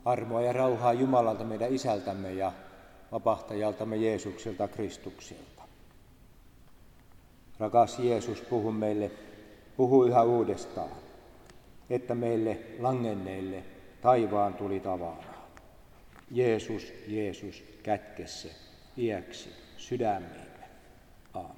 Armoa ja rauhaa Jumalalta meidän Isältämme ja vapahtajaltamme Jeesukselta Kristukselta. Rakas Jeesus, puhu yhä uudestaan, että meille langenneille taivaan tuli tavaraa. Jeesus, Jeesus, kätke se iäksi sydämiimme. Aamen.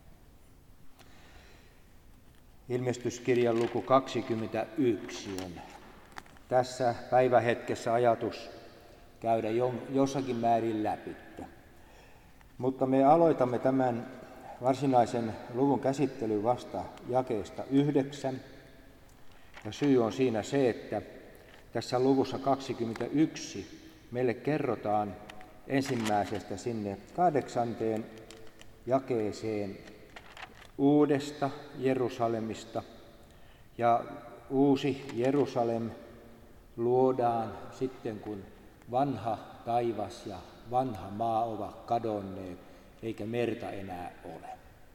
Ilmestyskirjan luku 21 on tässä päivähetkessä ajatus käydä jossakin määrin läpi. Mutta me aloitamme tämän varsinaisen luvun käsittelyn vasta jakeesta 9. Ja syy on siinä se, että tässä luvussa 21 meille kerrotaan ensimmäisestä sinne 8. jakeeseen uudesta Jerusalemista. Ja uusi Jerusalem luodaan sitten, kun vanha taivas ja vanha maa ovat kadonneet, eikä merta enää ole.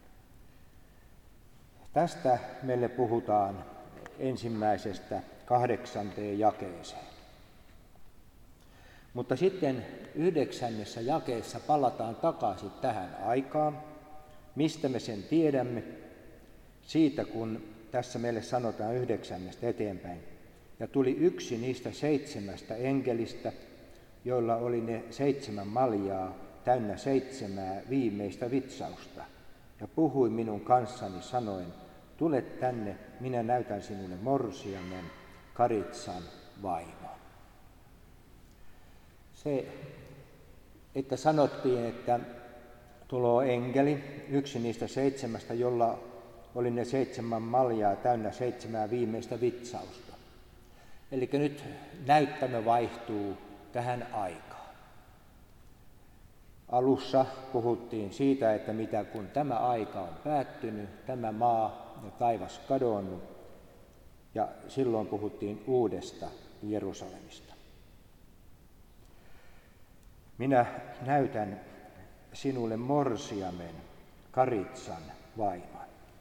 Tästä meille puhutaan ensimmäisestä 8. jakeeseen. Mutta sitten 9. jakeessa palataan takaisin tähän aikaan. Mistä me sen tiedämme? Siitä, kun tässä meille sanotaan 9. eteenpäin. Ja tuli yksi niistä 7 enkelistä, joilla oli ne 7 maljaa täynnä 7 viimeistä vitsausta. Ja puhui minun kanssani sanoen, tule tänne, minä näytän sinulle morsiamen, Karitsan vaimon. Se, että sanottiin, että tuloo enkeli, yksi niistä 7, jolla oli ne 7 maljaa täynnä 7 viimeistä vitsausta. Eli nyt näyttämö vaihtuu tähän aikaan. Alussa puhuttiin siitä, että mitä kun tämä aika on päättynyt, tämä maa ja taivas kadonnut, ja silloin puhuttiin uudesta Jerusalemista. Minä näytän sinulle morsiamen, Karitsan vaimon.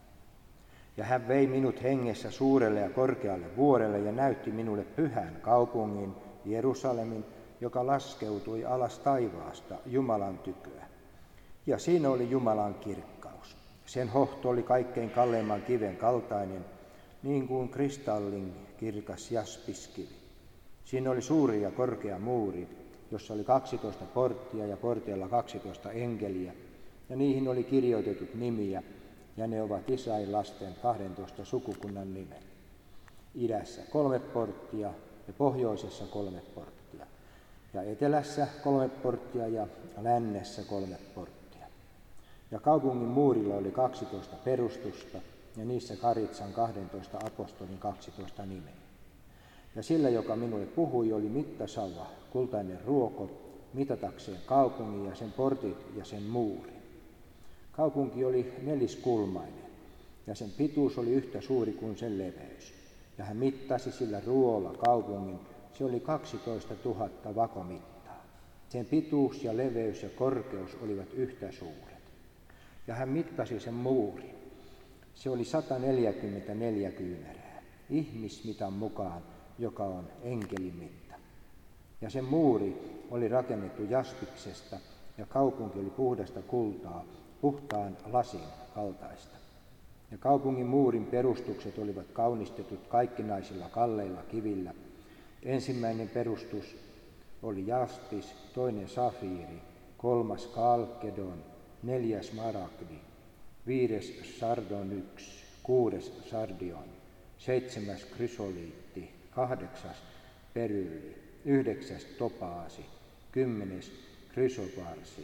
Ja hän vei minut hengessä suurelle ja korkealle vuorelle ja näytti minulle pyhän kaupungin, Jerusalemin, joka laskeutui alas taivaasta Jumalan tyköä. Ja siinä oli Jumalan kirkkaus. Sen hohto oli kaikkein kalleimman kiven kaltainen, niin kuin kristallin kirkas jaspiskivi. Siinä oli suuri ja korkea muuri, jossa oli 12 porttia ja porteilla 12 enkeliä, ja niihin oli kirjoitetut nimiä, ja ne ovat Israelin lasten 12 sukukunnan nimet. Idässä 3 porttia ja pohjoisessa 3 porttia, ja etelässä 3 porttia ja lännessä 3 porttia. Ja kaupungin muurilla oli 12 perustusta, ja niissä Karitsan 12 apostolin 12 nimeä. Ja sillä, joka minulle puhui, oli mittasauva, kultainen ruoko, mitatakseen kaupungin ja sen portit ja sen muurin. Kaupunki oli 4-kulmainen, ja sen pituus oli yhtä suuri kuin sen leveys. Ja hän mittasi sillä ruoalla kaupungin, se oli 12 000 vakomittaa. Sen pituus ja leveys ja korkeus olivat yhtä suuret. Ja hän mittasi sen muurin. Se oli 144 kyynärää, ihmismitan mukaan, joka on enkelin mitta. Ja sen muuri oli rakennettu jaspiksesta, ja kaupunki oli puhdasta kultaa, puhtaan lasin kaltaista. Ja kaupungin muurin perustukset olivat kaunistetut kaikkinaisilla kalleilla kivillä. Ensimmäinen perustus oli jaspis, toinen safiiri, 3. kalkedon, 4. smaragdi, 5. sardonyks, 6. sardion, 7. krysoliitti, 8. perylli, 9. topaasi, 10. krysoparsi,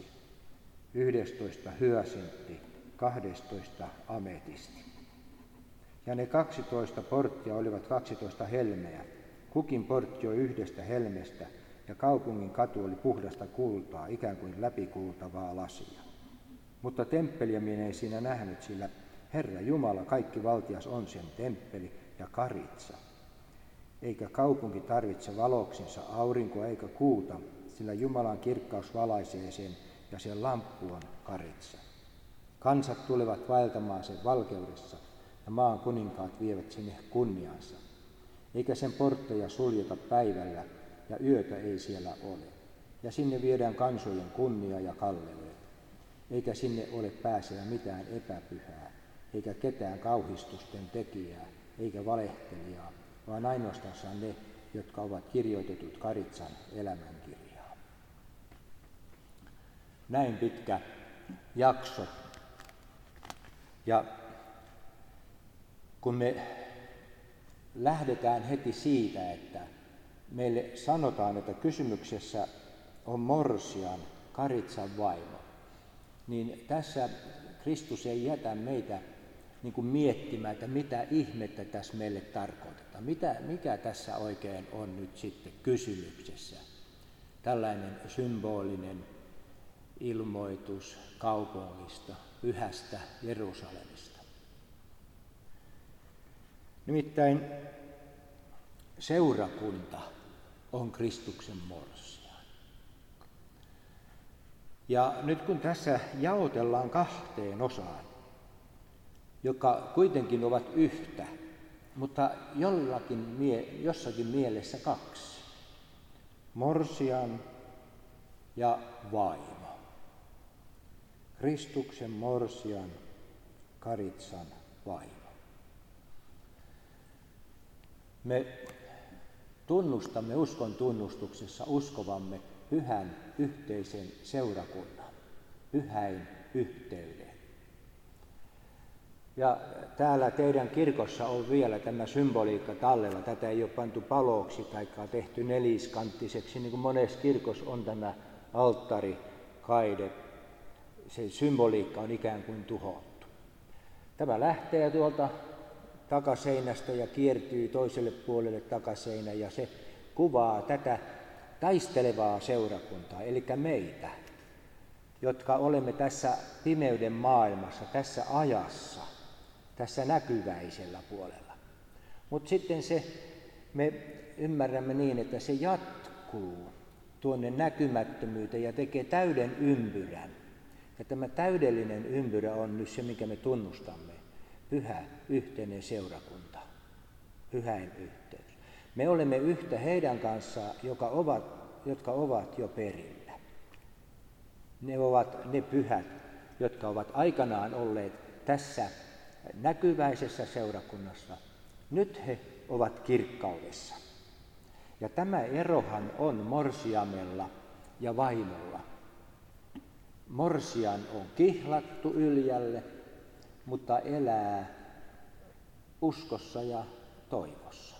11. hyasintti, 12. ametisti. Ja ne 12 porttia olivat 12 helmeä. Kukin portti oli yhdestä helmestä, ja kaupungin katu oli puhdasta kultaa, ikään kuin läpikultavaa lasia. Mutta temppeliä minä ei siinä nähnyt, sillä Herra Jumala, kaikki valtias on sen temppeli ja Karitsa. Eikä kaupunki tarvitse valoksinsa aurinkoa eikä kuuta, sillä Jumalan kirkkaus valaisee sen, ja sen lamppu on Karitsa. Kansat tulevat vaeltamaan sen valkeudessa, ja maan kuninkaat vievät sinne kunniansa. Eikä sen portteja suljeta päivällä, ja yötä ei siellä ole. Ja sinne viedään kansojen kunnia ja kalleus, eikä sinne ole pääsevä mitään epäpyhää, eikä ketään kauhistusten tekijää, eikä valehtelijaa, vaan ainoastaan ne, jotka ovat kirjoitetut Karitsan elämänkirjaan. Näin pitkä jakso. Ja kun me lähdetään heti siitä, että meille sanotaan, että kysymyksessä on morsian, Karitsan vaimo, niin tässä Kristus ei jätä meitä niin kuin miettimään, että mitä ihmettä tässä meille tarkoitetaan. Mikä tässä oikein on nyt sitten kysymyksessä? Tällainen symbolinen ilmoitus kaupungista, pyhästä Jerusalemista. Nimittäin seurakunta on Kristuksen morsian. Ja nyt kun tässä jaotellaan kahteen osaan, jotka kuitenkin ovat yhtä, mutta jossakin mielessä kaksi. Morsian ja vaimo. Kristuksen morsian, Karitsan vaimo. Me tunnustamme uskon tunnustuksessa uskovamme pyhän yhteisen seurakunnan, pyhäin yhteyden. Ja täällä teidän kirkossa on vielä tämä symboliikka tallella. Tätä ei ole pantu paloksi tai tehty neliskanttiseksi, niin kuin monessa kirkossa on tämä alttarikaide. Se symboliikka on ikään kuin tuhottu. Tämä lähtee tuolta takaseinästä ja kiertyy toiselle puolelle takaseinä, ja se kuvaa tätä taistelevaa seurakuntaa, eli meitä, jotka olemme tässä pimeyden maailmassa, tässä ajassa, tässä näkyväisellä puolella. Mutta sitten me ymmärrämme niin, että se jatkuu tuonne näkymättömyyteen ja tekee täyden ympyrän. Ja tämä täydellinen ympyrä on nyt se, mikä me tunnustamme. Pyhä yhteinen seurakunta, pyhäin yhteys. Me olemme yhtä heidän kanssaan, jotka ovat jo perillä. Ne ovat ne pyhät, jotka ovat aikanaan olleet tässä näkyväisessä seurakunnassa. Nyt he ovat kirkkaudessa. Ja tämä erohan on morsiamella ja vaimolla. Morsian on kihlattu yljälle, mutta elää uskossa ja toivossa.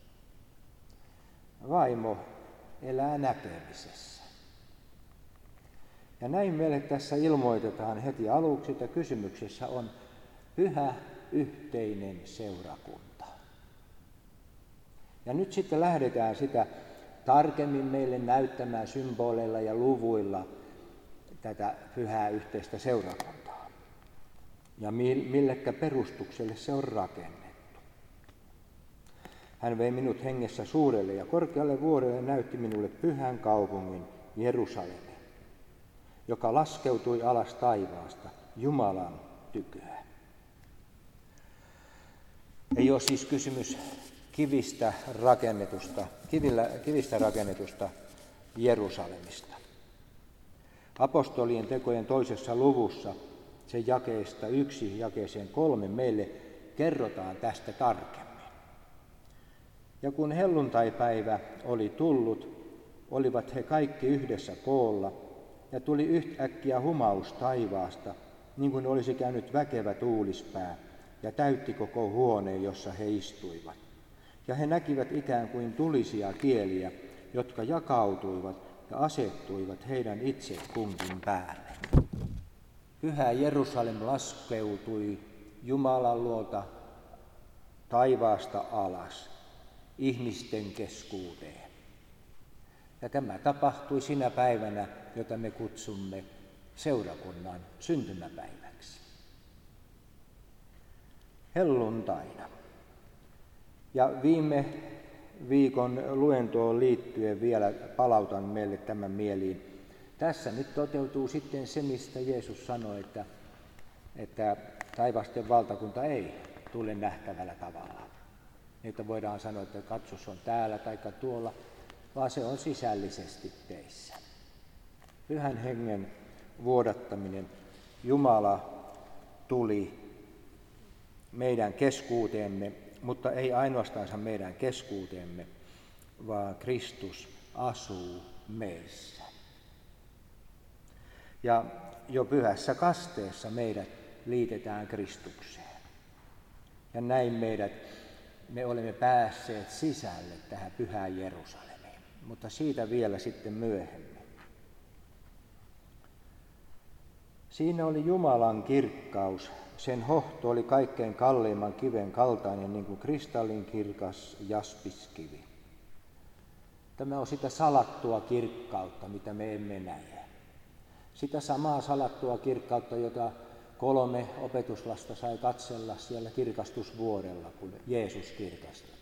Vaimo elää näkemisessä. Ja näin meille tässä ilmoitetaan heti aluksi, että kysymyksessä on pyhä yhteinen seurakunta. Ja nyt sitten lähdetään sitä tarkemmin meille näyttämään symboleilla ja luvuilla tätä pyhää yhteistä seurakuntaa. Ja millekä perustukselle se on rakennettu. Hän vei minut hengessä suurelle ja korkealle vuorelle ja näytti minulle pyhän kaupungin Jerusalemin, joka laskeutui alas taivaasta Jumalan tyköä. Ei ole siis kysymys kivistä rakennetusta Jerusalemista. Apostolien tekojen 2. luvussa sen jakeesta 1 jakeeseen 3 meille kerrotaan tästä tarkemmin. Ja kun helluntaipäivä oli tullut, olivat he kaikki yhdessä koolla, ja tuli yhtäkkiä humaus taivaasta, niin kuin olisi käynyt väkevä tuulispää, ja täytti koko huoneen, jossa he istuivat. Ja he näkivät ikään kuin tulisia kieliä, jotka jakautuivat ja asettuivat heidän itse kunkin päälle. Pyhä Jerusalem laskeutui Jumalan luota taivaasta alas ihmisten keskuuteen. Ja tämä tapahtui sinä päivänä, jota me kutsumme seurakunnan syntymäpäiväksi. Helluntaina. Ja viime viikon luentoon liittyen vielä palautan meille tämän mieliin. Tässä nyt toteutuu sitten se, mistä Jeesus sanoi, että taivasten valtakunta ei tule nähtävällä tavalla. Niitä voidaan sanoa, että katsos on täällä tai tuolla, vaan se on sisällisesti teissä. Pyhän Hengen vuodattaminen. Jumala tuli meidän keskuuteemme, mutta ei ainoastaan meidän keskuuteemme, vaan Kristus asuu meissä. Ja jo pyhässä kasteessa meidät liitetään Kristukseen. Ja näin me olemme päässeet sisälle tähän pyhään Jerusalemiin, mutta siitä vielä sitten myöhemmin. Siinä oli Jumalan kirkkaus. Sen hohto oli kaikkein kalleimman kiven kaltainen, niin kuin kristallinkirkas jaspiskivi. Tämä on sitä salattua kirkkautta, mitä me emme näe. Sitä samaa salattua kirkkautta, jota 3 opetuslasta sai katsella siellä kirkastusvuorella, kun Jeesus kirkastettiin.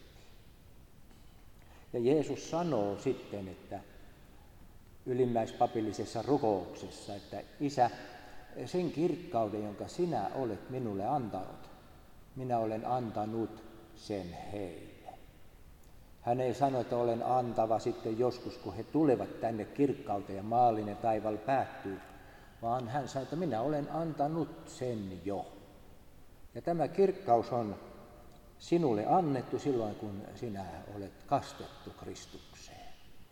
Ja Jeesus sanoo sitten, että ylimmäispapillisessa rukouksessa, että Isä, sen kirkkauden, jonka sinä olet minulle antanut, minä olen antanut sen heille. Hän ei sano, että olen antava sitten joskus, kun he tulevat tänne kirkkauteen ja maallinen taivaalla päättyy, vaan hän sanoi, että minä olen antanut sen jo. Ja tämä kirkkaus on sinulle annettu silloin, kun sinä olet kastettu Kristukseen.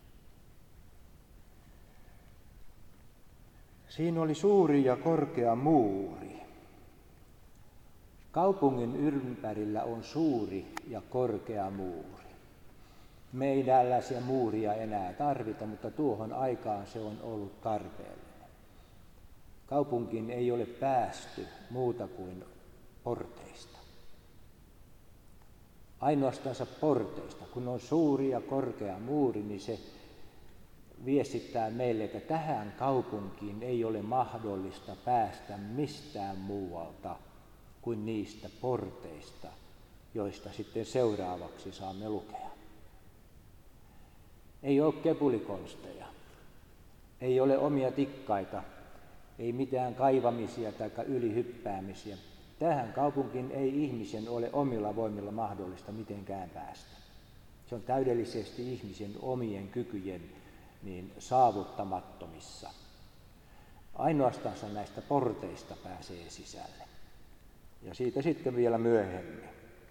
Siinä oli suuri ja korkea muuri. Kaupungin ympärillä on suuri ja korkea muuri. Me ei tällaisia muuria enää tarvita, mutta tuohon aikaan se on ollut tarpeellinen. Kaupunkiin ei ole päästy muuta kuin porteista. Ainoastaan porteista. Kun on suuri ja korkea muuri, niin se viestittää meille, että tähän kaupunkiin ei ole mahdollista päästä mistään muualta kuin niistä porteista, joista sitten seuraavaksi saamme lukea. Ei ole kepulikonsteja, ei ole omia tikkaita, ei mitään kaivamisia tai ylihyppäämisiä. Tähän kaupunkiin ei ihmisen ole omilla voimilla mahdollista mitenkään päästä. Se on täydellisesti ihmisen omien kykyjen saavuttamattomissa. Ainoastaan näistä porteista pääsee sisälle. Ja siitä sitten vielä myöhemmin.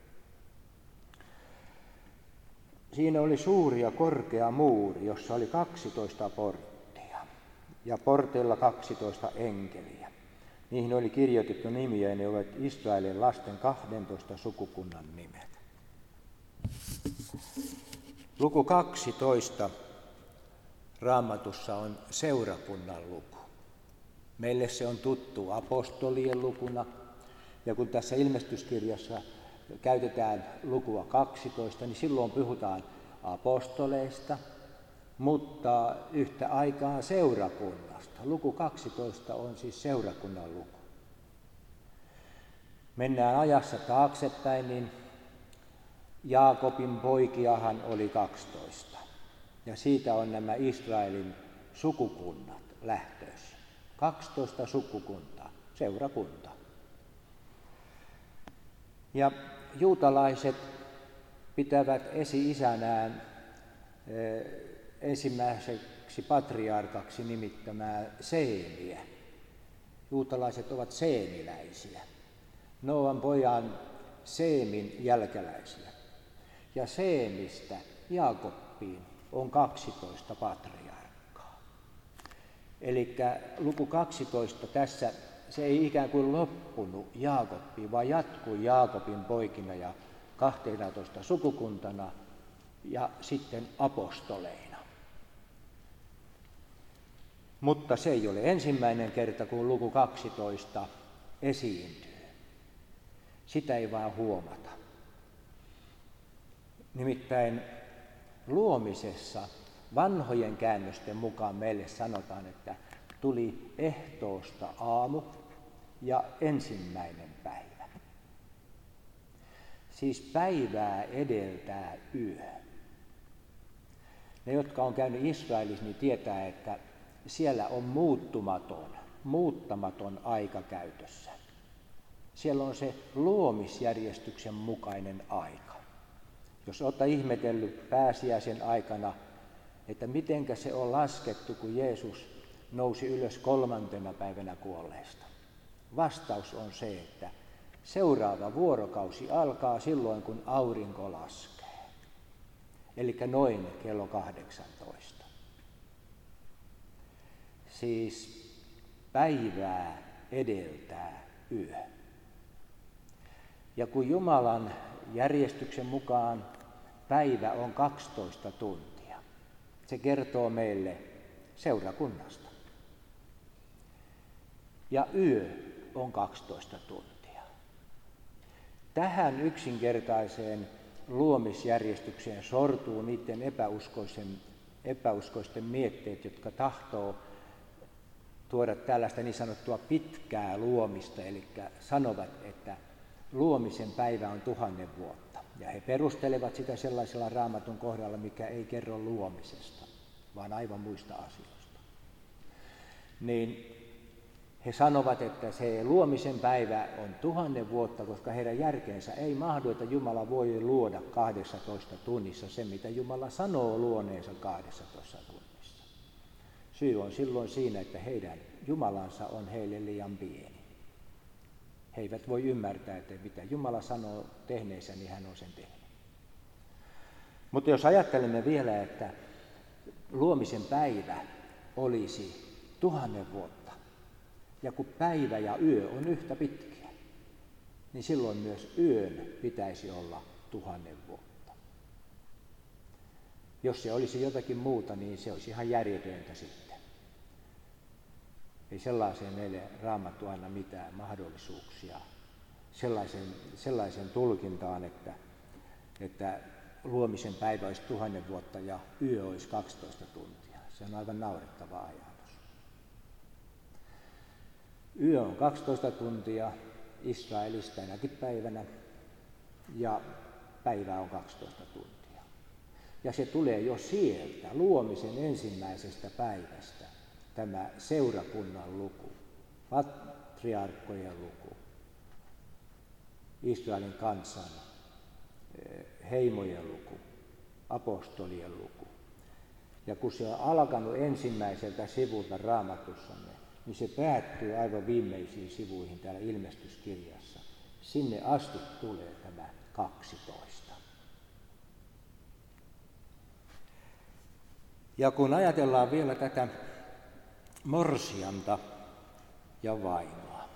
Siinä oli suuri ja korkea muuri, jossa oli 12 porttia ja porteilla 12 enkeliä. Niihin oli kirjoitettu nimiä ja ne ovat Israelin lasten 12 sukukunnan nimet. Luku 12 Raamatussa on seurakunnan luku. Meille se on tuttu apostolien lukuna. Ja kun tässä ilmestyskirjassa käytetään lukua 12, niin silloin puhutaan apostoleista, mutta yhtä aikaa seurakunnasta. Luku 12 on siis seurakunnan luku. Mennään ajassa taaksepäin, niin Jaakobin poikiahan oli 12. Ja siitä on nämä Israelin sukukunnat lähtöissä. 12 sukukuntaa, seurakuntaa. Ja juutalaiset pitävät esi-isänään ensimmäiseksi patriarkaksi nimittämää Seemiä. Juutalaiset ovat seemiläisiä. Nooan pojan Seemin jälkeläisiä. Ja Seemistä Jaakobiin on 12 patriarkkaa. Eli luku 12 tässä, se ei ikään kuin loppunut Jaakobiin, vaan jatkui Jaakobin poikina ja 12 sukukuntana ja sitten apostoleina. Mutta se ei ole ensimmäinen kerta, kun luku 12 esiintyy. Sitä ei vaan huomata. Nimittäin luomisessa vanhojen käännösten mukaan meille sanotaan, että tuli ehtoosta aamu ja ensimmäinen päivä. Siis päivää edeltää yö. Ne, jotka on käynyt Israelissa, niin tietää, että siellä on muuttamaton aika käytössä. Siellä on se luomisjärjestyksen mukainen aika. Jos olette ihmetellyt pääsiäisen aikana, että mitenkä se on laskettu, kun Jeesus nousi ylös 3. päivänä kuolleista. Vastaus on se, että seuraava vuorokausi alkaa silloin, kun aurinko laskee. Eli noin kello 18. Siis päivää edeltää yö. Ja kun Jumalan järjestyksen mukaan päivä on 12 tuntia, se kertoo meille seurakunnasta. Ja yö on 12 tuntia. Tähän yksinkertaiseen luomisjärjestykseen sortuu niiden epäuskoisten mietteet, jotka tahtoo tuoda tällaista niin sanottua pitkää luomista, eli sanovat, että luomisen päivä on 1000 vuotta. Ja he perustelevat sitä sellaisella Raamatun kohdalla, mikä ei kerro luomisesta, vaan aivan muista asioista. Niin he sanovat, että se luomisen päivä on 1000 vuotta, koska heidän järkeensä ei mahdu, että Jumala voi luoda 12 tunnissa se, mitä Jumala sanoo luoneensa 12 tunnissa. Syy on silloin siinä, että heidän Jumalansa on heille liian pieni. He eivät voi ymmärtää, että mitä Jumala sanoo tehneensä, niin hän on sen tehnyt. Mutta jos ajattelemme vielä, että luomisen päivä olisi 1000 vuotta, ja kun päivä ja yö on yhtä pitkiä, niin silloin myös yön pitäisi olla 1000 vuotta. Jos se olisi jotakin muuta, niin se olisi ihan järjetöntä sitten. Ei sellaiseen meille Raamattu anna mitään mahdollisuuksia sellaisen tulkintaan, että luomisen päivä olisi 1000 vuotta ja yö olisi 12 tuntia. Se on aivan naurettava ajatus. Yö on 12 tuntia Israelista tänäkin päivänä ja päivä on 12 tuntia. Ja se tulee jo sieltä luomisen ensimmäisestä päivästä, tämä seurakunnan luku, patriarkkojen luku, Israelin kansan, heimojen luku, apostolien luku. Ja kun se on alkanut ensimmäiseltä sivulta Raamatussamme, niin se päättyy aivan viimeisiin sivuihin täällä ilmestyskirjassa. Sinne asti tulee tämä 12. Ja kun ajatellaan vielä tätä morsianta ja vaimoa,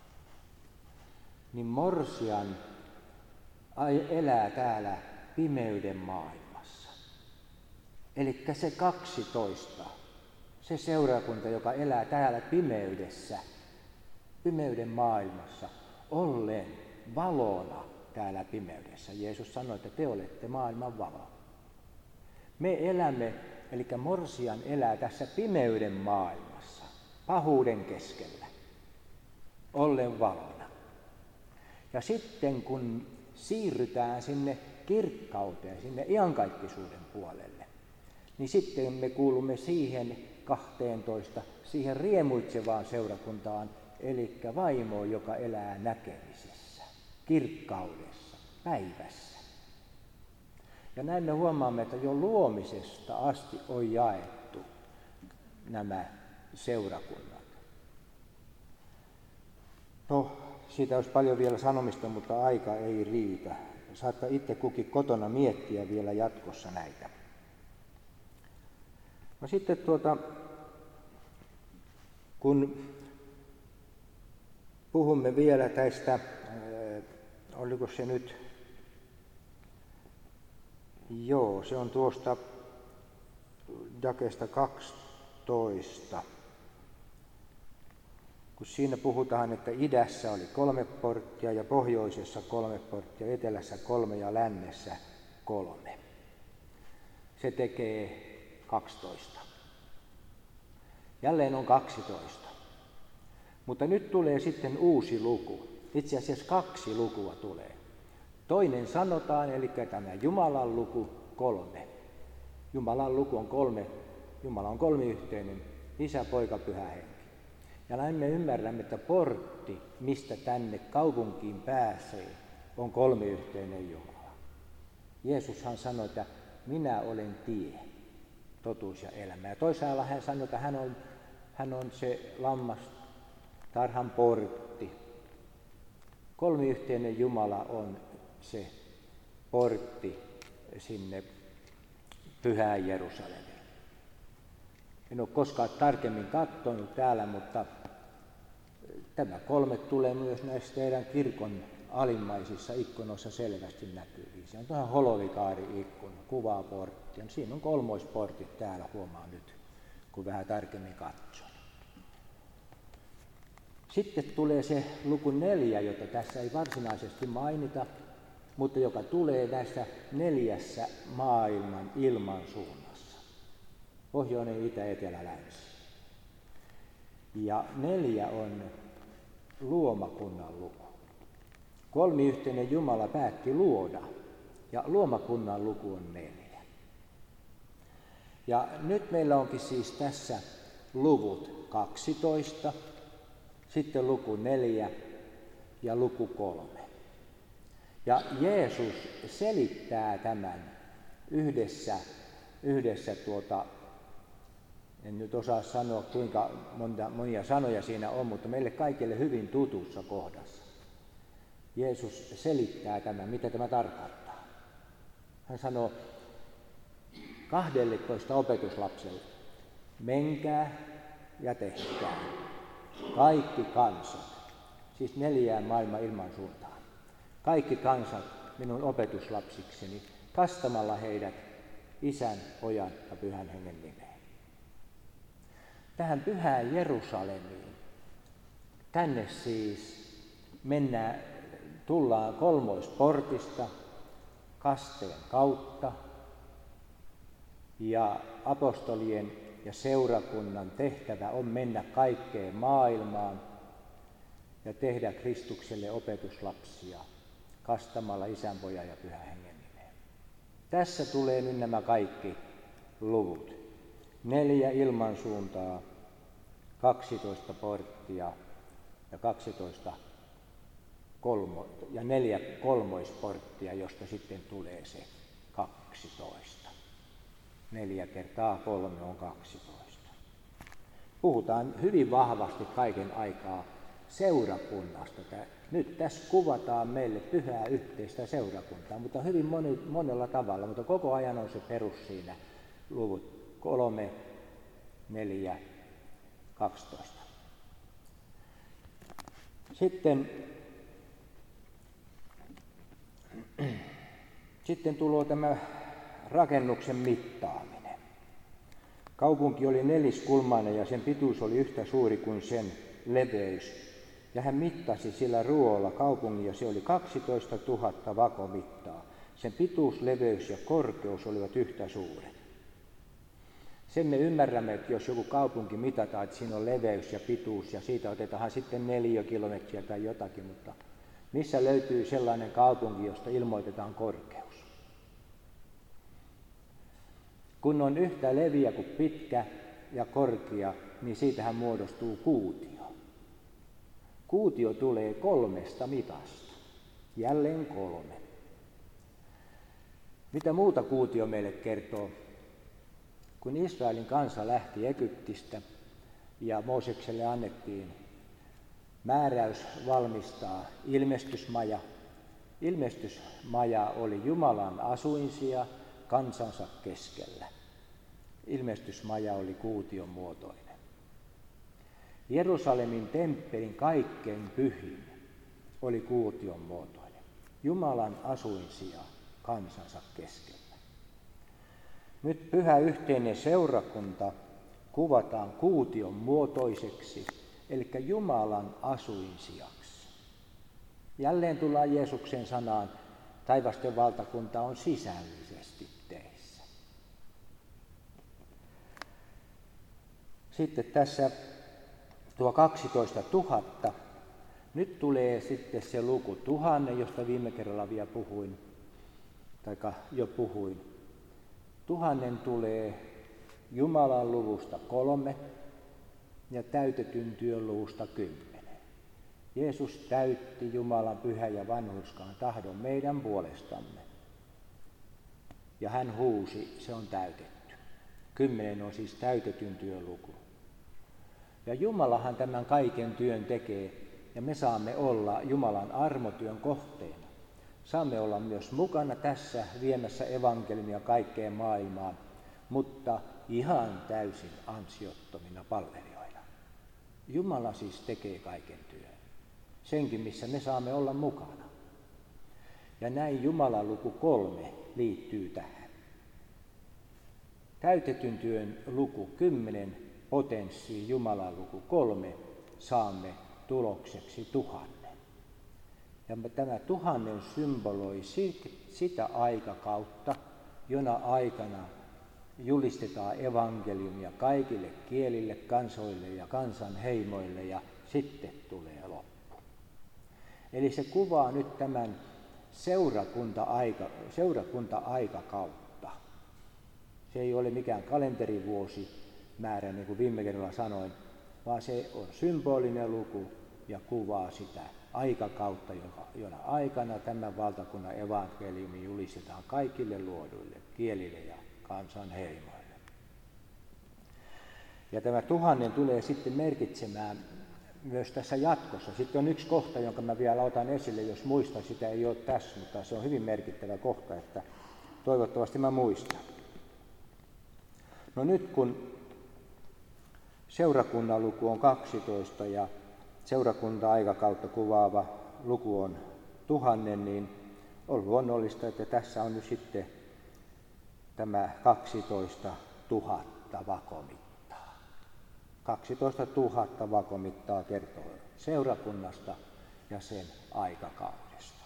niin morsian elää täällä pimeyden maailmassa. Eli se 12, se seurakunta, joka elää täällä pimeydessä, pimeyden maailmassa, ollen valona täällä pimeydessä. Jeesus sanoi, että te olette maailman valo. Me elämme, eli morsian elää tässä pimeyden maailmassa, pahuuden keskellä, ollen valona. Ja sitten kun siirrytään sinne kirkkauteen, sinne iankaikkisuuden puolelle, niin sitten me kuulumme siihen 12, siihen riemuitsevaan seurakuntaan, eli vaimoon, joka elää näkemisessä, kirkkaudessa, päivässä. Ja näin me huomaamme, että jo luomisesta asti on jaettu nämä seurakunnat. No, siitä olisi paljon vielä sanomista, mutta aika ei riitä. Saattaa itse kukin kotona miettiä vielä jatkossa näitä. No sitten kun puhumme vielä tästä, oliko se nyt, se on tuosta jakeesta 12, kun siinä puhutaan, että idässä oli 3 porttia ja pohjoisessa 3 porttia, etelässä 3 ja lännessä 3. Se tekee 12. Jälleen on 12. Mutta nyt tulee sitten uusi luku. Itse asiassa 2 lukua tulee. Toinen sanotaan, eli tämä Jumalan luku 3. Jumalan luku on 3. Jumala on kolmiyhteinen, Isä, Poika, Pyhä Henki. Ja näin me ymmärrämme, että portti, mistä tänne kaupunkiin pääsee, on kolmiyhteinen Jumala. Jeesushan sanoi, että minä olen tie, totuus ja elämä. Ja toisaalla hän sanoi, että hän on se lammastarhan portti. Kolmiyhteinen Jumala on se portti sinne Pyhään Jerusalemiin. En ole koskaan tarkemmin katsonut täällä, mutta tämä 3 tulee myös näissä teidän kirkon alimmaisissa ikkunoissa selvästi näkyviin. Se on tuohon holovikaari-ikkuna, kuvaa porttia. Siinä on 3 portit täällä, huomaa nyt, kun vähän tarkemmin katson. Sitten tulee se luku 4, jota tässä ei varsinaisesti mainita, mutta joka tulee näissä 4 maailman ilmansuunnassa. Pohjoinen, itä, etelä, länsi. Ja 4 on luomakunnan luku. Kolmiyhteinen Jumala päätti luoda, ja luomakunnan luku on 4. Ja nyt meillä onkin siis tässä luvut 12, sitten luku 4 ja luku 3. Ja Jeesus selittää tämän yhdessä en nyt osaa sanoa kuinka monia sanoja siinä on, mutta meille kaikille hyvin tutussa kohdassa. Jeesus selittää tämän, mitä tämä tarkoittaa. Hän sanoo 12 opetuslapselle, menkää ja tehkää kaikki kansat, siis 4 maailman ilmansuuntaan, kaikki kansat minun opetuslapsikseni, kastamalla heidät Isän, Pojan ja Pyhän Hengen nimeen. Tähän Pyhään Jerusalemiin, tänne siis tullaan kolmoisportista kasteen kautta ja apostolien ja seurakunnan tehtävä on mennä kaikkeen maailmaan ja tehdä Kristukselle opetuslapsia kastamalla Isän, Pojan ja Pyhän Hengen nimeen. Tässä tulee nyt nämä kaikki luvut. 4 ilmansuuntaa, 12 porttia ja 4 kolmoisporttia, josta sitten tulee se 12. 4 kertaa 3 on 12. Puhutaan hyvin vahvasti kaiken aikaa seurakunnasta. Nyt tässä kuvataan meille pyhää yhteistä seurakuntaa, mutta hyvin monella tavalla, mutta koko ajan on se perus siinä luvut 3, 4, 12. Sitten tulee tämä rakennuksen mittaaminen. Kaupunki oli 4-kulmainen ja sen pituus oli yhtä suuri kuin sen leveys. Ja hän mittasi sillä ruoalla kaupungin ja se oli 12 000 vakomittaa. Sen pituus, leveys ja korkeus olivat yhtä suuret. Sen me ymmärrämme, että jos joku kaupunki mitataan, että siinä on leveys ja pituus ja siitä otetaan sitten 4 kilometriä tai jotakin, mutta missä löytyy sellainen kaupunki, josta ilmoitetaan korkeus? Kun on yhtä leviä kuin pitkä ja korkea, niin siitähän muodostuu kuutio. Kuutio tulee 3 mitasta. Jälleen 3. Mitä muuta kuutio meille kertoo? Kun Israelin kansa lähti Egyptistä ja Moosekselle annettiin määräys valmistaa ilmestysmaja. Ilmestysmaja oli Jumalan asuinsija kansansa keskellä. Ilmestysmaja oli kuution muotoinen. Jerusalemin temppelin kaikkein pyhin oli kuution muotoinen. Jumalan asuinsija kansansa keskellä. Nyt pyhä yhteinen seurakunta kuvataan kuution muotoiseksi, eli Jumalan asuinsijaksi. Jälleen tullaan Jeesuksen sanaan, taivasten valtakunta on sisällisesti teissä. Sitten tässä tuo 12 000. Nyt tulee sitten se luku 1000, josta viime kerralla vielä puhuin, tai jo puhuin. 1000 tulee Jumalan luvusta 3 ja täytetyn työn luvusta 10. Jeesus täytti Jumalan pyhän ja vanhurskaan tahdon meidän puolestamme. Ja hän huusi, se on täytetty. 10 on siis täytetyn työn luku. Ja Jumalahan tämän kaiken työn tekee, ja me saamme olla Jumalan armotyön kohteena. Saamme olla myös mukana tässä viemässä evankeliumia kaikkeen maailmaan, mutta ihan täysin ansiottomina palvelijoina. Jumala siis tekee kaiken työn. Senkin, missä me saamme olla mukana. Ja näin Jumalan luku 3 liittyy tähän. Täytetyn työn luku 10, potenssiin Jumalan luku 3, saamme tulokseksi 1000. Ja tämä 1000 symboloi sitä aikakautta, jona aikana julistetaan evankeliumia kaikille kielille, kansoille ja kansanheimoille, ja sitten tulee loppu. Eli se kuvaa nyt tämän seurakunta-aikakautta. Se ei ole mikään kalenterivuosi määrä, niin kuin viime kerralla sanoin, vaan se on symbolinen luku ja kuvaa sitä aikakautta, jona aikana tämän valtakunnan evankeliumi julistetaan kaikille luoduille kielille ja kansanheimoille. Ja tämä 1000 tulee sitten merkitsemään myös tässä jatkossa. Sitten on yksi kohta, jonka mä vielä otan esille, jos muistan, sitä ei ole tässä, mutta se on hyvin merkittävä kohta, että toivottavasti mä muistan. No nyt kun seurakunnan luku on 12 ja seurakunta-aikakautta kuvaava luku on 1000, niin on luonnollista, että tässä on nyt sitten tämä 12 000 vakomittaa. 12 000 vakomittaa kertoo seurakunnasta ja sen aikakaudesta.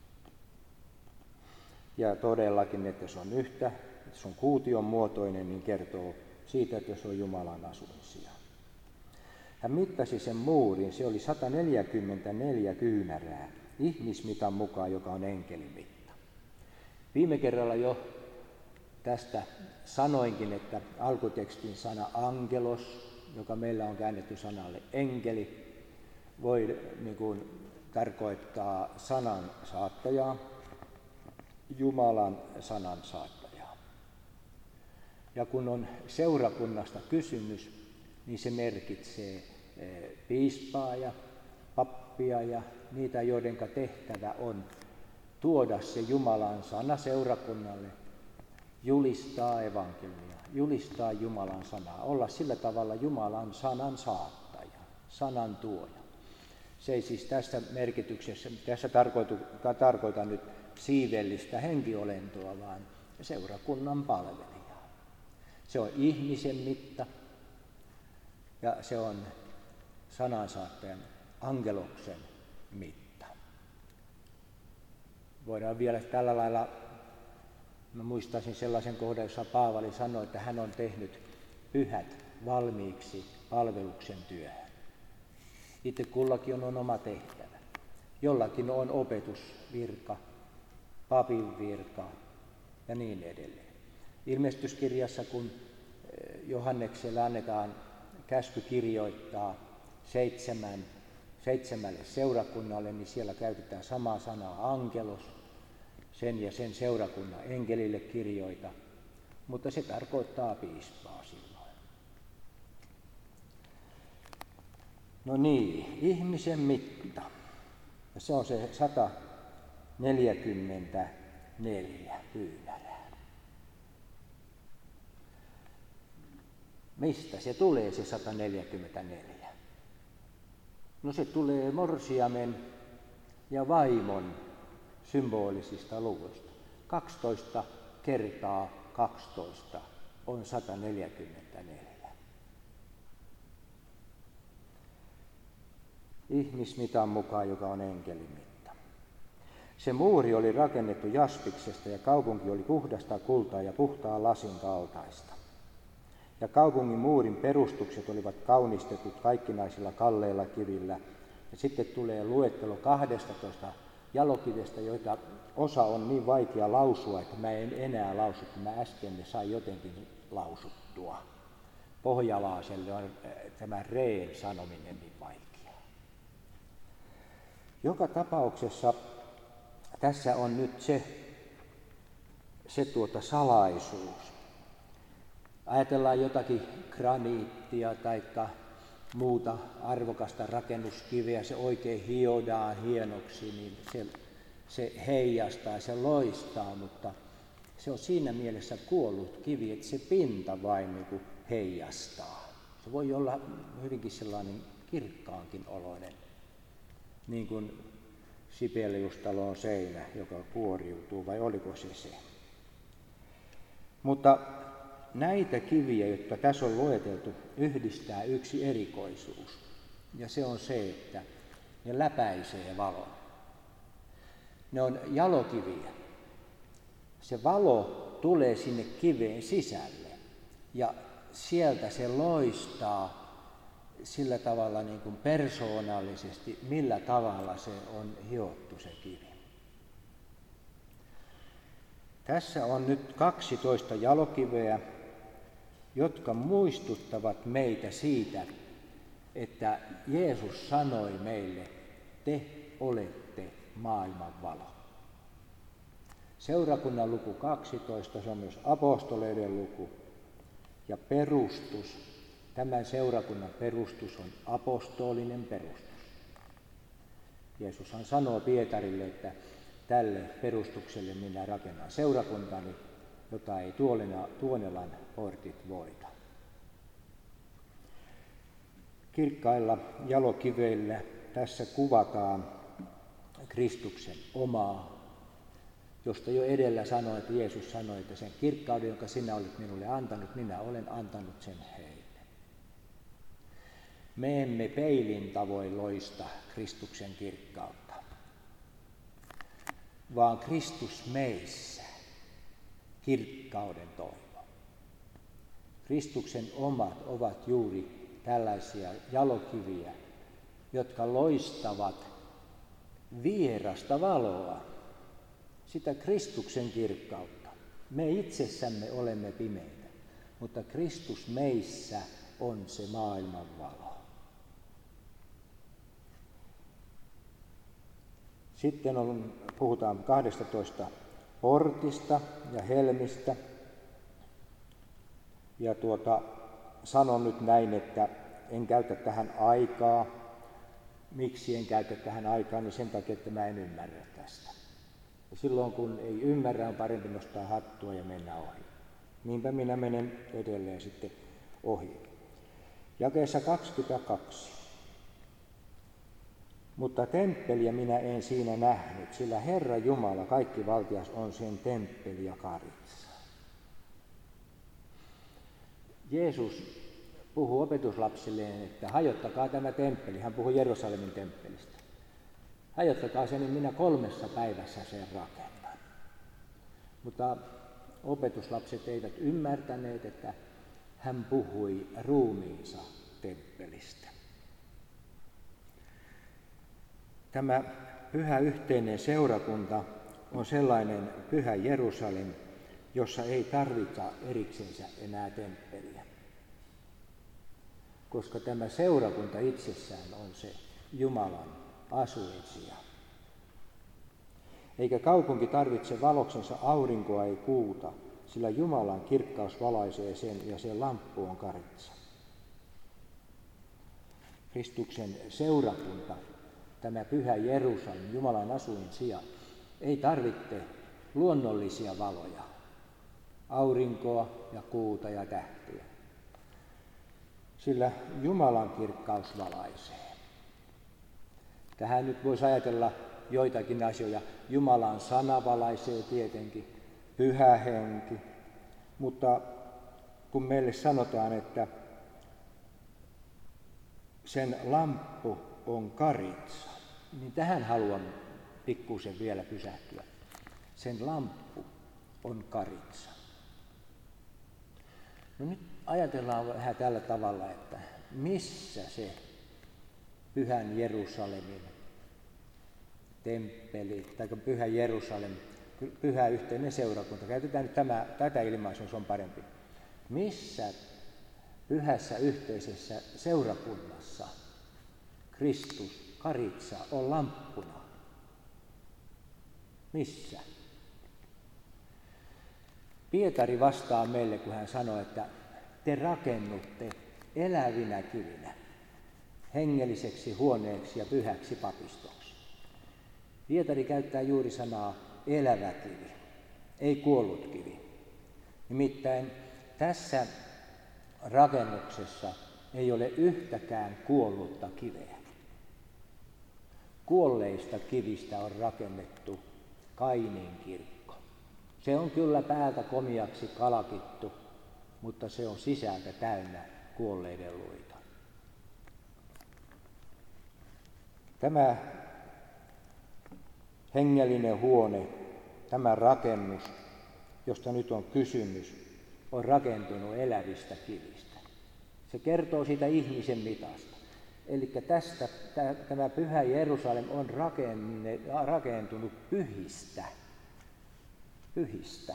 Ja todellakin, että se on että se on kuution muotoinen, niin kertoo siitä, että se on Jumalan asuinsija. Hän mittasi sen muurin, se oli 144 kyynärää, ihmismitan mukaan, joka on enkelimitta. Viime kerralla jo tästä sanoinkin, että alkutekstin sana angelos, joka meillä on käännetty sanalle enkeli, voi tarkoittaa sanan saattajaa, Jumalan sanan saattajaa. Ja kun on seurakunnasta kysymys, niin se merkitsee piispaa ja pappia ja niitä, joidenka tehtävä on tuoda se Jumalan sana seurakunnalle, julistaa evankeliumia, julistaa Jumalan sanaa, olla sillä tavalla Jumalan sanan saattaja, sanan tuoja. Se ei siis tässä merkityksessä, tässä tarkoita nyt siivellistä henkiolentoa, vaan seurakunnan palvelijaa. Se on ihmisen mitta ja se on sanansaattajan angeloksen mitta. Voidaan vielä tällä lailla, mä muistaisin sellaisen kohdan, jossa Paavali sanoi, että hän on tehnyt pyhät valmiiksi palveluksen työhön. Itse kullakin on oma tehtävä. Jollakin on opetusvirka, papin virka ja niin edelleen. Ilmestyskirjassa, kun Johannekselle annetaan käsky kirjoittaa 7 seurakunnalle, niin siellä käytetään samaa sanaa angelos, sen ja sen seurakunnan enkelille kirjoita, mutta se tarkoittaa piispaa silloin. No niin, ihmisen mitta. Ja se on se 144 kyynärää. Mistä se tulee se 144? No se tulee morsiamen ja vaimon symbolisista luvuista. 12 kertaa 12 on 144. Ihmismitan mukaan, joka on enkelimitta. Se muuri oli rakennettu jaspiksesta ja kaupunki oli puhdasta kultaa ja puhtaa lasin kaltaista. Ja kaupungin muurin perustukset olivat kaunistetut kaikkinaisilla kalleilla kivillä. Ja sitten tulee luettelo 12 jalokivestä, joita osa on niin vaikea lausua, että mä en enää lausu, kun mä äsken ne sain jotenkin lausuttua. Pohjalaiselle on tämä reen sanominen niin vaikea. Joka tapauksessa tässä on nyt se salaisuus. ajatellaan jotakin graniittia tai muuta arvokasta rakennuskiveä, se oikein hiodaan hienoksi, niin se heijastaa, se loistaa, mutta se on siinä mielessä kuollut kivi, että se pinta vain niin kuin heijastaa. Se voi olla hyvinkin sellainen kirkkaankin oloinen, niin kuin Sibeliustalon seinä, joka kuoriutuu, vai oliko se? Mutta näitä kiviä, jotka tässä on lueteltu, yhdistää yksi erikoisuus. Ja se on se, että ne läpäisee valon. Ne on jalokiviä. Se valo tulee sinne kiveen sisälle ja sieltä se loistaa sillä tavalla niin kuin persoonallisesti, millä tavalla se on hiottu se kivi. Tässä on nyt 12 jalokiveä, jotka muistuttavat meitä siitä, että Jeesus sanoi meille, te olette maailman valo. Seurakunnan luku 12, se on myös apostoleiden luku ja perustus. Tämän seurakunnan perustus on apostolinen perustus. Jeesushan sanoo Pietarille, että tälle perustukselle minä rakennan seurakuntani, jota ei Tuonelan portit voita. Kirkkailla jalokiveillä tässä kuvataan Kristuksen omaa, josta jo edellä sanoi, että Jeesus sanoi, että sen kirkkauden, jonka sinä olet minulle antanut, minä olen antanut sen heille. Me emme peilin tavoin loista Kristuksen kirkkautta, vaan Kristus meissä, kirkkauden toivo. Kristuksen omat ovat juuri tällaisia jalokiviä, jotka loistavat vierasta valoa, sitä Kristuksen kirkkautta. Me itsessämme olemme pimeitä, mutta Kristus meissä on se maailman valo. Sitten puhutaan 12 portista ja helmistä. Ja sanon nyt näin, että en käytä tähän aikaa. Miksi en käytä tähän aikaa, niin sen takia, että mä en ymmärrä tästä. Ja silloin kun ei ymmärrä, on parempi nostaa hattua ja mennä ohi. Niinpä minä menen edelleen sitten ohi. Jakeessa 22. Mutta temppeliä minä en siinä nähnyt, sillä Herra Jumala, kaikkivaltias, on sen temppeli ja karitsa. Jeesus puhuu opetuslapsilleen, että hajottakaa tämä temppeli. Hän puhuu Jerusalemin temppelistä. Hajottakaa se, niin minä 3 päivässä sen rakennan. Mutta opetuslapset eivät ymmärtäneet, että hän puhui ruumiinsa temppelistä. Tämä pyhä yhteinen seurakunta on sellainen pyhä Jerusalem, jossa ei tarvita eriksensä enää temppeliä. Koska tämä seurakunta itsessään on se Jumalan asuinsija. Eikä kaupunki tarvitse valoksensa aurinkoa ei kuuta, sillä Jumalan kirkkaus valaisee sen ja sen lamppu on karitsa. Kristuksen seurakunta, tämä pyhä Jerusalem, Jumalan asuinsija, ei tarvitse luonnollisia valoja, aurinkoa ja kuuta ja tähtiä, sillä Jumalan kirkkaus valaisee. Tähän nyt voisi ajatella joitakin asioita. Jumalan sana valaisee tietenkin, pyhä henki, mutta kun meille sanotaan, että sen lamppu on karitsa, niin tähän haluan pikkuisen vielä pysähtyä. Sen lamppu on karitsa. No nyt ajatellaan vähän tällä tavalla, että missä se pyhän Jerusalemin temppeli, tai pyhä Jerusalem, pyhä yhteinen seurakunta, käytetään nyt tätä ilmaisua, se on parempi. Missä pyhässä yhteisessä seurakunnassa Kristus, karitsa, on lamppuna? Missä? Pietari vastaa meille, kun hän sanoo, että te rakennutte elävinä kivinä hengelliseksi huoneeksi ja pyhäksi papistoksi. Pietari käyttää juuri sanaa elävä kivi, ei kuollut kivi. Nimittäin tässä rakennuksessa ei ole yhtäkään kuollutta kiveä. Kuolleista kivistä on rakennettu Kainin kirkko. Se on kyllä päältä komiaksi kalkittu, mutta se on sisältä täynnä kuolleiden luita. Tämä hengellinen huone, tämä rakennus, josta nyt on kysymys, on rakentunut elävistä kivistä. Se kertoo siitä ihmisen mitasta. Eli tämä pyhä Jerusalem on rakentunut pyhistä.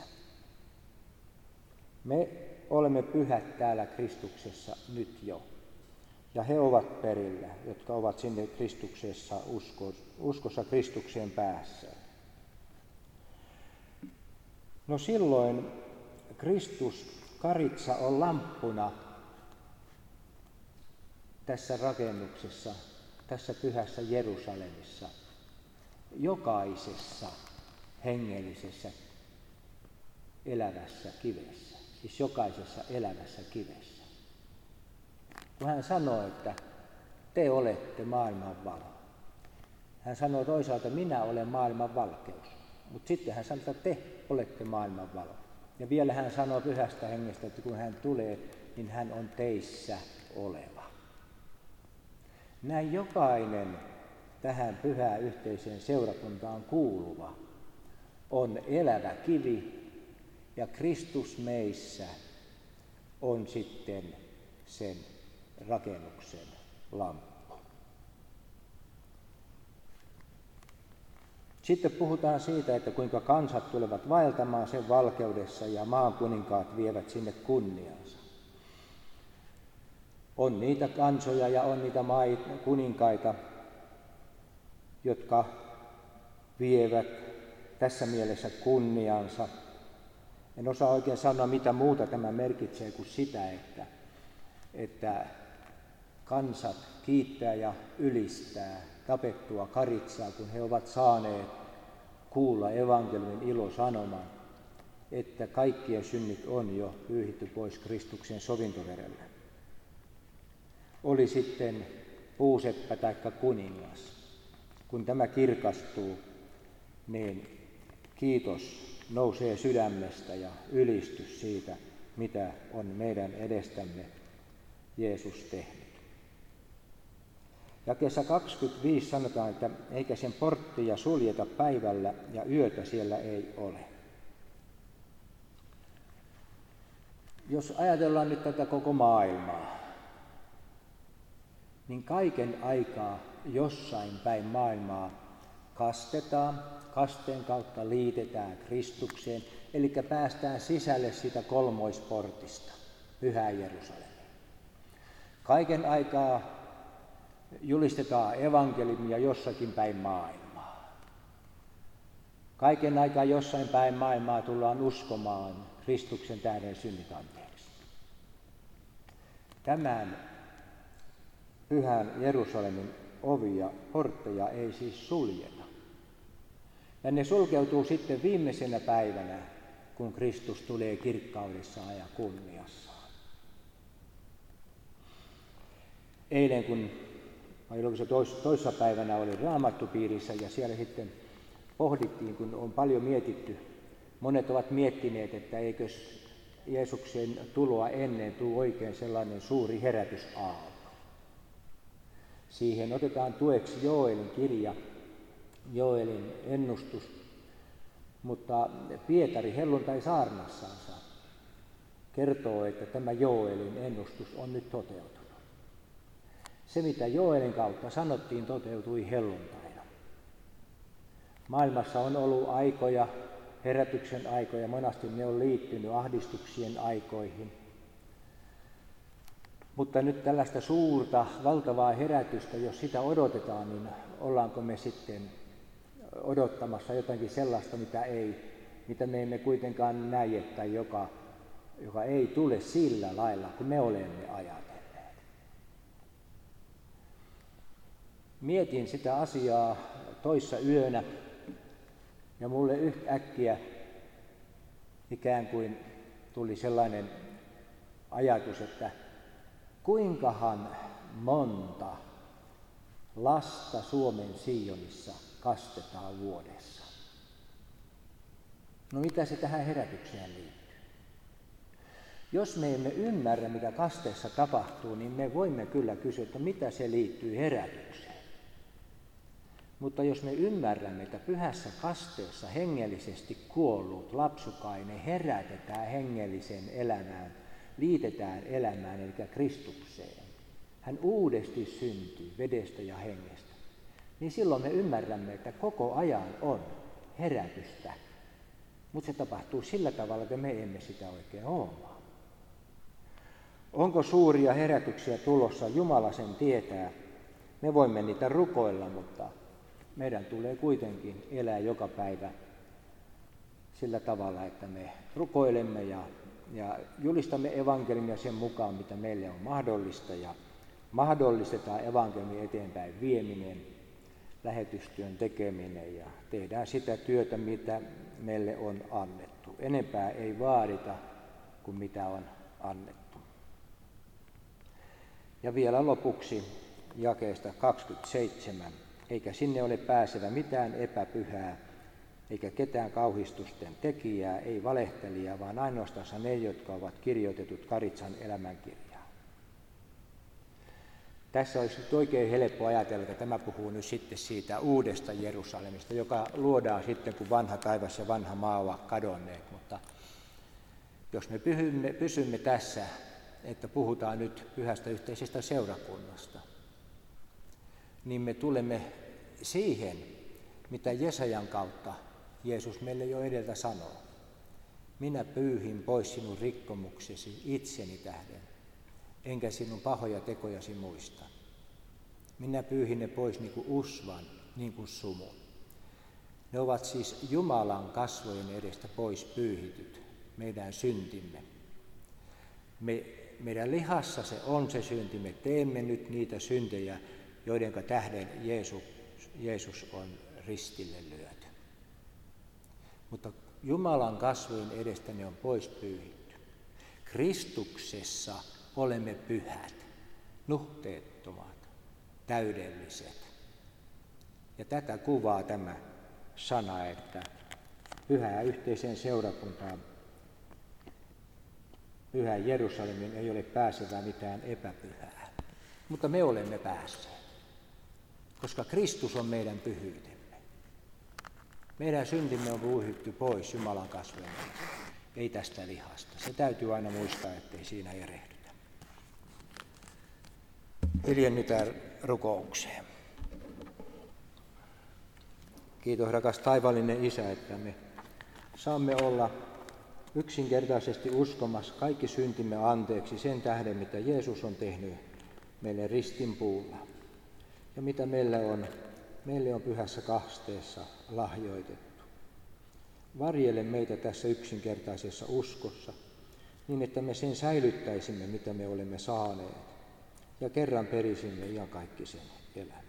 Me olemme pyhät täällä Kristuksessa nyt jo. Ja he ovat perillä, jotka ovat sinne Kristuksessa uskossa Kristukseen päässä. No silloin Kristus Karitsa on lamppuna tässä rakennuksessa, tässä pyhässä Jerusalemissa, jokaisessa hengellisessä elävässä kivessä, siis jokaisessa elävässä kivessä. Kun hän sanoo, että te olette maailman valo. Hän sanoo toisaalta, minä olen maailman valkeus. Mutta sitten hän sanoo, että te olette maailman valo. Ja vielä hän sanoo pyhästä hengestä, että kun hän tulee, niin hän on teissä oleva. Näin jokainen tähän pyhään yhteiseen seurakuntaan kuuluva on elävä kivi ja Kristus meissä on sitten sen rakennuksen lamppu. Sitten puhutaan siitä, että kuinka kansat tulevat vaeltamaan sen valkeudessa ja maan kuninkaat vievät sinne kunniansa. On niitä kansoja ja on niitä kuninkaita, jotka vievät tässä mielessä kunniansa. En osaa oikein sanoa, mitä muuta tämä merkitsee kuin sitä, että kansat kiittää ja ylistää tapettua Karitsaa, kun he ovat saaneet kuulla evankeliumin ilosanoman, että kaikkien synnit on jo pyyhitty pois Kristuksen sovintoverellä. Oli sitten puuseppä tai kuningas. Kun tämä kirkastuu, niin kiitos nousee sydämestä ja ylistys siitä, mitä on meidän edestämme Jeesus tehnyt. Jakeessa 25 sanotaan, että eikä sen porttia suljeta päivällä ja yötä siellä ei ole. Jos ajatellaan nyt tätä koko maailmaa, niin kaiken aikaa jossain päin maailmaa kastetaan, kasteen kautta liitetään Kristukseen, eli päästään sisälle sitä kolmoisportista, Pyhään Jerusalemiin. Kaiken aikaa julistetaan evankeliumia jossakin päin maailmaa. Kaiken aikaa jossain päin maailmaa tullaan uskomaan Kristuksen tähden synnit anteeksi. Tämän Pyhän Jerusalemin ovia, portteja ei siis suljeta. Ja ne sulkeutuu sitten viimeisenä päivänä, kun Kristus tulee kirkkaudessaan ja kunniassaan. Eilen, kun toissa päivänä oli raamattupiirissä ja siellä sitten pohdittiin, kun on paljon mietitty, monet ovat miettineet, että eikös Jeesuksen tuloa ennen tule oikein sellainen suuri herätysaalto. Siihen otetaan tueksi Joelin kirja, Joelin ennustus, mutta Pietari helluntai-saarnassansa kertoo, että tämä Joelin ennustus on nyt toteutunut. Se, mitä Joelin kautta sanottiin, toteutui helluntaina. Maailmassa on ollut aikoja, herätyksen aikoja, monasti ne on liittynyt ahdistuksien aikoihin. Mutta nyt tällaista suurta, valtavaa herätystä, jos sitä odotetaan, niin ollaanko me sitten odottamassa jotakin sellaista, mitä me emme kuitenkaan näe tai joka joka ei tule sillä lailla, kun me olemme ajatelleet. Mietin sitä asiaa toissa yönä ja mulle yhtäkkiä ikään kuin tuli sellainen ajatus, että kuinkahan monta lasta Suomen Sionissa kastetaan vuodessa. No mitä se tähän herätykseen liittyy? Jos me emme ymmärrä, mitä kasteessa tapahtuu, niin me voimme kyllä kysyä, että mitä se liittyy herätykseen. Mutta jos me ymmärrämme, että pyhässä kasteessa hengellisesti kuollut lapsukainen herätetään hengelliseen elämään, liitetään elämään, eli Kristukseen, hän uudesti syntyy vedestä ja hengestä, niin silloin me ymmärrämme, että koko ajan on herätystä. Mutta se tapahtuu sillä tavalla, että me emme sitä oikein huomaa. Onko suuria herätyksiä tulossa? Jumala sen tietää. Me voimme niitä rukoilla, mutta meidän tulee kuitenkin elää joka päivä sillä tavalla, että me rukoilemme ja julistamme evankeliumia sen mukaan, mitä meille on mahdollista, ja mahdollistetaan evankeliumin eteenpäin vieminen, lähetystyön tekeminen, ja tehdään sitä työtä, mitä meille on annettu. Enempää ei vaadita kuin mitä on annettu. Ja vielä lopuksi jakeesta 27. Eikä sinne ole pääsevä mitään epäpyhää, eikä ketään kauhistusten tekijää, ei valehtelijaa, vaan ainoastaan ne, jotka ovat kirjoitetut Karitsan elämänkirjaan. Tässä olisi nyt oikein helppo ajatella, että tämä puhuu nyt sitten siitä uudesta Jerusalemista, joka luodaan sitten, kun vanha taivas ja vanha maa ovat kadonneet. Mutta jos me pysymme tässä, että puhutaan nyt pyhästä yhteisestä seurakunnasta, niin me tulemme siihen, mitä Jesajan kautta Jeesus meille jo edeltä sanoo. Minä pyyhin pois sinun rikkomuksesi itseni tähden, enkä sinun pahoja tekojasi muista. Minä pyyhin ne pois niin kuin usvan, niin kuin sumun. Ne ovat siis Jumalan kasvojen edestä pois pyyhityt, meidän syntimme. Meidän lihassa se on se synti, me teemme nyt niitä syntejä, joidenka tähden Jeesus on ristille lyöty. Mutta Jumalan kasvojen edestä ne on pois pyyhitty. Kristuksessa olemme pyhät, nuhteettomat, täydelliset. Ja tätä kuvaa tämä sana, että pyhää yhteiseen seurakuntaan, pyhään Jerusalemin ei ole pääsevää mitään epäpyhää. Mutta me olemme päässeet, koska Kristus on meidän pyhyytemme. Meidän syntimme on pyyhitty pois Jumalan kasvojen edestä, ei tästä lihasta. Se täytyy aina muistaa, ettei siinä erehdytä. Hiljennytään rukoukseen. Kiitos rakas taivaallinen Isä, että me saamme olla yksinkertaisesti uskomassa kaikki syntimme anteeksi sen tähden, mitä Jeesus on tehnyt meille ristinpuulla ja mitä meille on pyhässä kasteessa lahjoitettu. Varjele meitä tässä yksinkertaisessa uskossa niin, että me sen säilyttäisimme, mitä me olemme saaneet, ja kerran perisimme iankaikkisen elämän.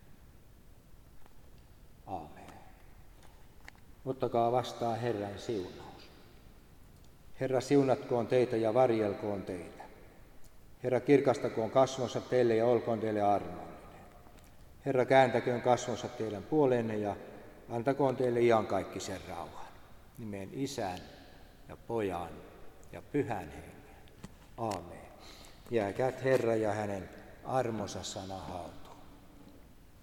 Aamen. Ottakaa vastaan Herran siunaus. Herra, siunatkoon teitä ja varjelkoon teitä. Herra, kirkastakoon kasvonsa teille ja olkoon teille armollinen. Herra, kääntäköön kasvonsa teidän puoleenne ja antakoon teille iankaikkisen rauhan. Nimeen Isän ja Pojan ja Pyhän Hengen. Aamen. Jääkää Herra ja hänen armonsa sana haltuun.